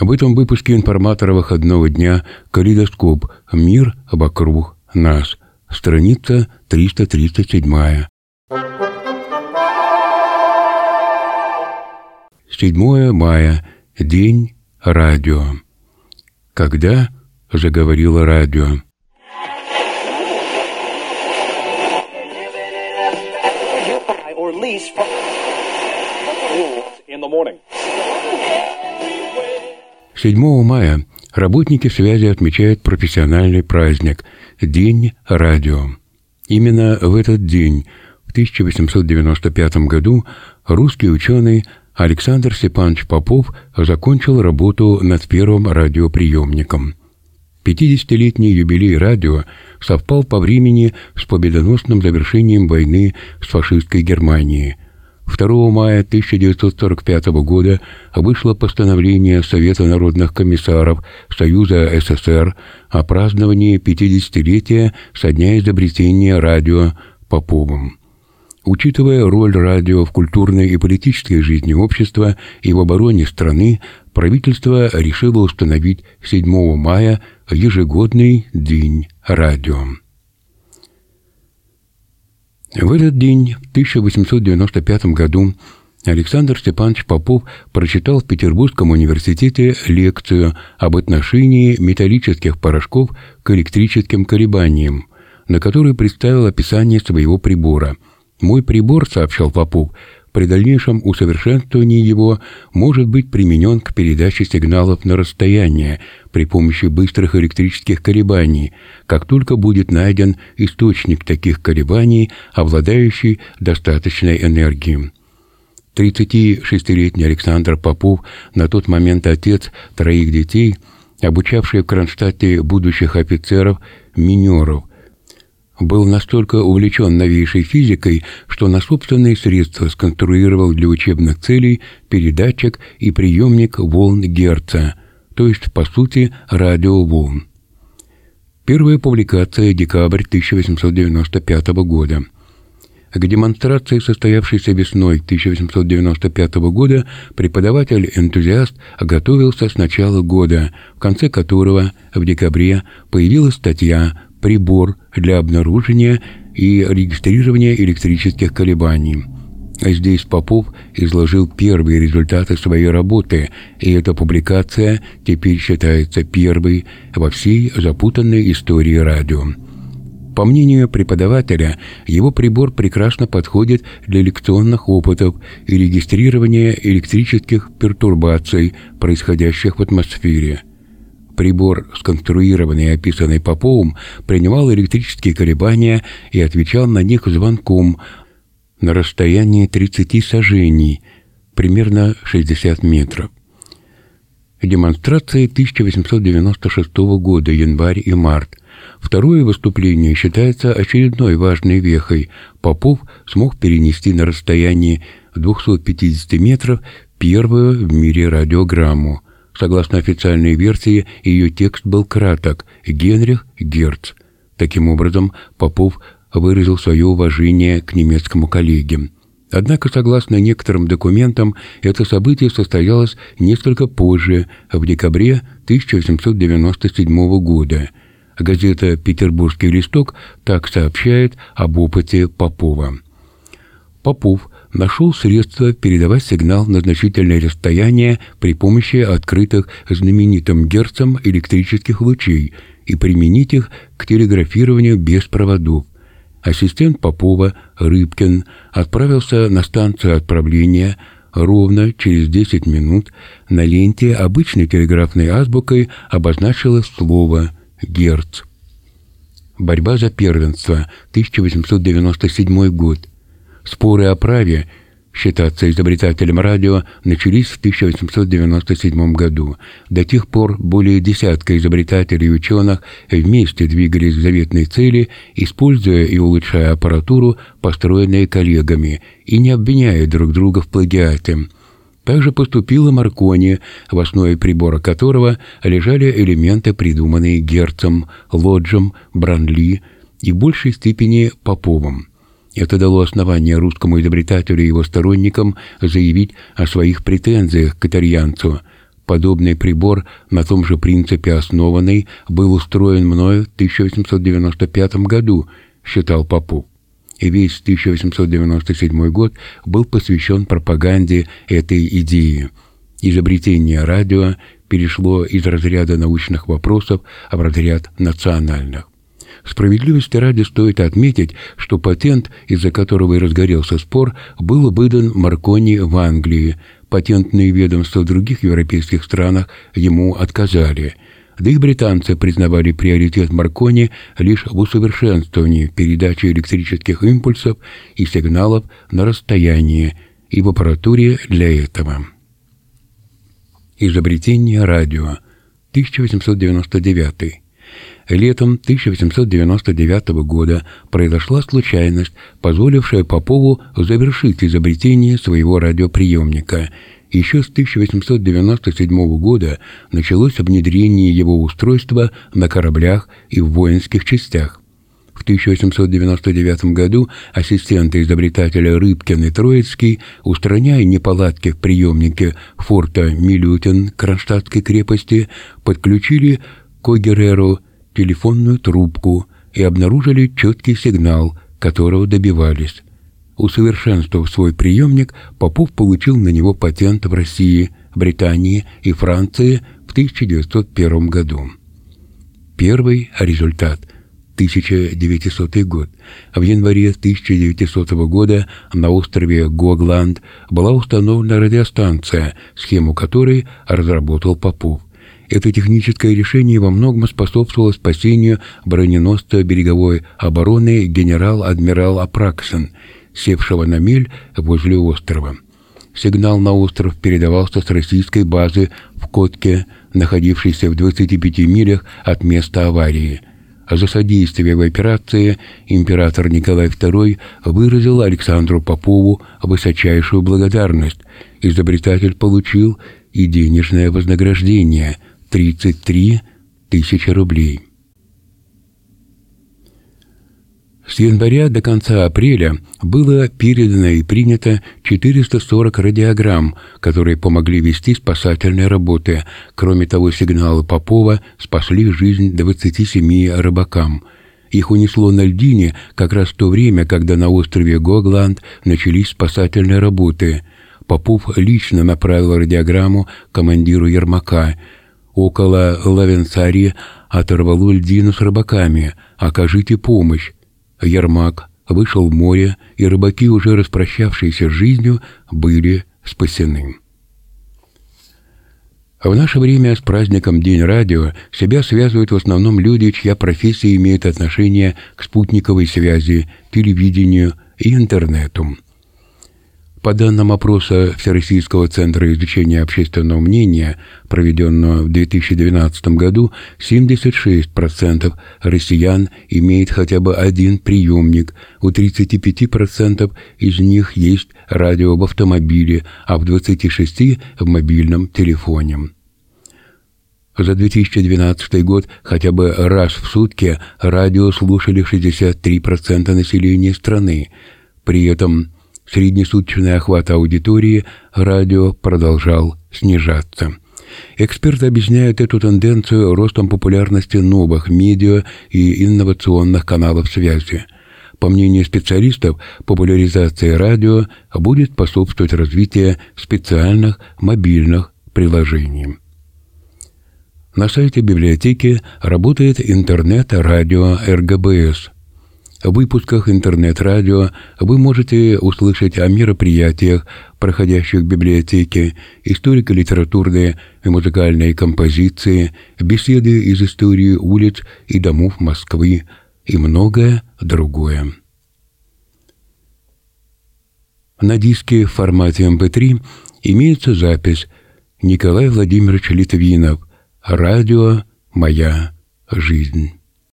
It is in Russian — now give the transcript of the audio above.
В этом выпуске информатора выходного дня «Калейдоскоп. Мир вокруг нас». Страница 337. 7 мая. День радио. Когда заговорило радио? In the morning. 7 мая работники связи отмечают профессиональный праздник – День радио. Именно в этот день, в 1895 году, русский ученый Александр Степанович Попов закончил работу над первым радиоприемником. 50-летний юбилей радио совпал по времени с победоносным завершением войны с фашистской Германией. 2 мая 1945 года вышло постановление Совета народных комиссаров Союза СССР о праздновании 50-летия со дня изобретения радио Поповым. Учитывая роль радио в культурной и политической жизни общества и в обороне страны, правительство решило установить 7 мая ежегодный День радио. В этот день, в 1895 году, Александр Степанович Попов прочитал в Петербургском университете лекцию об отношении металлических порошков к электрическим колебаниям, на которой представил описание своего прибора. «Мой прибор, — сообщал Попов, — при дальнейшем усовершенствовании его может быть применен к передаче сигналов на расстояние при помощи быстрых электрических колебаний, как только будет найден источник таких колебаний, обладающий достаточной энергией». 36-летний Александр Попов, на тот момент отец 3 детей, обучавший в Кронштадте будущих офицеров, минеров, был настолько увлечен новейшей физикой, что на собственные средства сконструировал для учебных целей передатчик и приемник волн Герца, то есть, по сути, радиоволн. Первая публикация – декабрь 1895 года. К демонстрации, состоявшейся весной 1895 года, преподаватель-энтузиаст готовился с начала года, в конце которого, в декабре, появилась статья «Прибор для обнаружения и регистрирования электрических колебаний». Здесь Попов изложил первые результаты своей работы, и эта публикация теперь считается первой во всей запутанной истории радио. По мнению преподавателя, его прибор прекрасно подходит для лекционных опытов и регистрирования электрических пертурбаций, происходящих в атмосфере. Прибор, сконструированный и описанный Поповым, принимал электрические колебания и отвечал на них звонком на расстоянии 30 сажений, примерно 60 метров. Демонстрации 1896 года, январь и март. Второе выступление считается очередной важной вехой. Попов смог перенести на расстоянии 250 метров первую в мире радиограмму. Согласно официальной версии, ее текст был краток – Генрих Герц. Таким образом, Попов выразил свое уважение к немецкому коллеге. Однако, согласно некоторым документам, это событие состоялось несколько позже, в декабре 1897 года. Газета «Петербургский листок» так сообщает об опыте Попова. Попов нашел средства передавать сигнал на значительное расстояние при помощи открытых знаменитым Герцем электрических лучей и применить их к телеграфированию без проводов. Ассистент Попова, Рыбкин, отправился на станцию отправления. Ровно через 10 минут на ленте обычной телеграфной азбукой обозначилось слово «Герц». Борьба за первенство, 1897 год. Споры о праве считаться изобретателем радио начались в 1897 году. До тех пор более десятка изобретателей и ученых вместе двигались к заветной цели, используя и улучшая аппаратуру, построенную коллегами, и не обвиняя друг друга в плагиате. Также поступило Маркони, в основе прибора которого лежали элементы, придуманные Герцем, Лоджем, Бранли и в большей степени Поповым. Это дало основание русскому изобретателю и его сторонникам заявить о своих претензиях к итальянцу. Подобный прибор, на том же принципе основанный, был устроен мною в 1895 году, считал Попов. И весь 1897 год был посвящен пропаганде этой идеи. Изобретение радио перешло из разряда научных вопросов в разряд национальных. Справедливости ради стоит отметить, что патент, из-за которого и разгорелся спор, был выдан Маркони в Англии. Патентные ведомства в других европейских странах ему отказали. Да и британцы признавали приоритет Маркони лишь в усовершенствовании передачи электрических импульсов и сигналов на расстоянии и в аппаратуре для этого. Изобретение радио. 1899. Летом 1899 года произошла случайность, позволившая Попову завершить изобретение своего радиоприемника. Еще с 1897 года началось внедрение его устройства на кораблях и в воинских частях. В 1899 году ассистенты изобретателя Рыбкин и Троицкий, устраняя неполадки в приемнике форта Милютин Кронштадтской крепости, подключили к Огереру телефонную трубку и обнаружили четкий сигнал, которого добивались. Усовершенствовав свой приемник, Попов получил на него патент в России, Британии и Франции в 1901 году. Первый результат – 1900 год. В январе 1900 года на острове Гогланд была установлена радиостанция, схему которой разработал Попов. Это техническое решение во многом способствовало спасению броненосца береговой обороны генерал-адмирал Апраксин, севшего на мель возле острова. Сигнал на остров передавался с российской базы в Котке, находившейся в 25 милях от места аварии. За содействие в операции император Николай II выразил Александру Попову высочайшую благодарность. Изобретатель получил и денежное вознаграждение – 33 тысячи рублей. С января до конца апреля было передано и принято 440 радиограмм, которые помогли вести спасательные работы. Кроме того, сигналы Попова спасли жизнь 27 рыбакам. Их унесло на льдине как раз в то время, когда на острове Гогланд начались спасательные работы. Попов лично направил радиограмму командиру Ермака. Около Лавенцари оторвало льдину с рыбаками. «Окажите помощь». Ермак вышел в море, и рыбаки, уже распрощавшиеся с жизнью, были спасены. В наше время с праздником День радио себя связывают в основном люди, чья профессия имеет отношение к спутниковой связи, телевидению и интернету. По данным опроса Всероссийского центра изучения общественного мнения, проведенного в 2012 году, 76% россиян имеет хотя бы один приемник, у 35% из них есть радио в автомобиле, а в 26% в мобильном телефоне. За 2012 год хотя бы раз в сутки радио слушали 63% населения страны. При этом среднесуточный охват аудитории радио продолжал снижаться. Эксперты объясняют эту тенденцию ростом популярности новых медиа и инновационных каналов связи. По мнению специалистов, популяризация радио будет способствовать развитию специальных мобильных приложений. На сайте библиотеки работает интернет-радио РГБС. В выпусках интернет-радио вы можете услышать о мероприятиях, проходящих в библиотеке, историко-литературные и музыкальные композиции, беседы из истории улиц и домов Москвы и многое другое. На диске в формате MP3 имеется запись Николай Владимирович Литвинов «Радио. Моя жизнь».